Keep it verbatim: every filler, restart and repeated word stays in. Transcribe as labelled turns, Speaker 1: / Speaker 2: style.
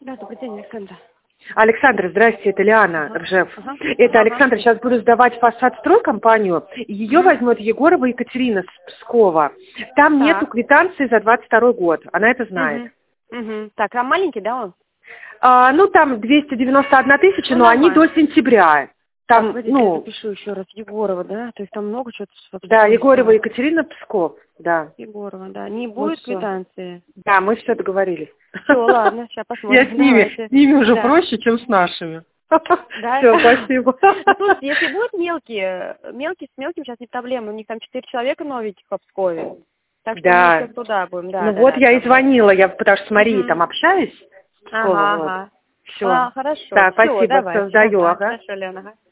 Speaker 1: Да, добрый день, Александра.
Speaker 2: Александра, здрасте, это Лиана
Speaker 1: Ага.
Speaker 2: Ржев.
Speaker 1: Ага.
Speaker 2: Это
Speaker 1: Ага.
Speaker 2: Александра, сейчас буду сдавать фасад стройкомпанию. Ее возьмет Егорова Екатерина с Пскова. Там нету
Speaker 1: Так.
Speaker 2: квитанции за двадцать второй год, она это знает.
Speaker 1: Угу. Угу. Так, а маленький, да, он?
Speaker 2: А, ну, там двести девяносто одна тысяча,
Speaker 1: Ну,
Speaker 2: но они до
Speaker 1: нормально.
Speaker 2: сентября.
Speaker 1: Так,
Speaker 2: Там,
Speaker 1: смотрите, я
Speaker 2: ну,
Speaker 1: запишу еще раз. Егорова, да? То есть там много чего-то
Speaker 2: да,
Speaker 1: вообще
Speaker 2: Егорова
Speaker 1: всё.
Speaker 2: Екатерина Псков, да.
Speaker 1: Егорова, да. Не
Speaker 2: Ну,
Speaker 1: будет
Speaker 2: всё.
Speaker 1: квитанции.
Speaker 2: Да, мы все договорились.
Speaker 1: Все, ладно, сейчас
Speaker 3: Я
Speaker 1: посмотрим.
Speaker 3: с ними,
Speaker 1: Давайте.
Speaker 3: с ними уже
Speaker 1: Да.
Speaker 3: проще, чем с нашими.
Speaker 1: Да?
Speaker 2: Все, спасибо.
Speaker 1: Ну, слушайте, если будут мелкие, мелкие с мелким сейчас не проблема. У них там четыре человека новеньких в Пскове. Так что
Speaker 2: Да.
Speaker 1: мы всех туда будем. Да,
Speaker 2: Ну
Speaker 1: да,
Speaker 2: вот
Speaker 1: да,
Speaker 2: я и
Speaker 1: всё.
Speaker 2: звонила, я потому что с Марией
Speaker 1: Мгм.
Speaker 2: там общаюсь.
Speaker 1: Ага,
Speaker 2: Вот.
Speaker 1: ага.
Speaker 2: Все.
Speaker 1: А, хорошо.
Speaker 2: Да,
Speaker 1: Всё,
Speaker 2: спасибо,
Speaker 1: давайте.
Speaker 2: создаю,
Speaker 1: Ага,
Speaker 2: ага.
Speaker 1: хорошо, Лена, ага.